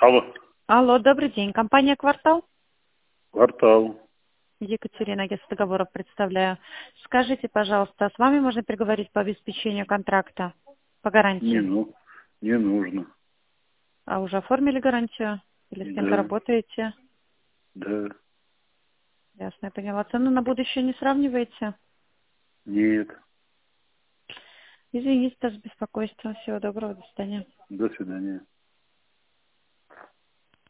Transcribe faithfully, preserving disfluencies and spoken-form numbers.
Алло, Алло, добрый день. Компания «Квартал». квартал. Екатерина, я с договоров представляю. Скажите, пожалуйста, с вами можно переговорить по обеспечению контракта, по Не, гарантии? ну, не нужно. А уже оформили гарантию? Или с кем-то Да, работаете? да, Ясно, я поняла. Цену на будущее не сравниваете? нет. Извините за беспокойство. Всего доброго, до свидания. До свидания.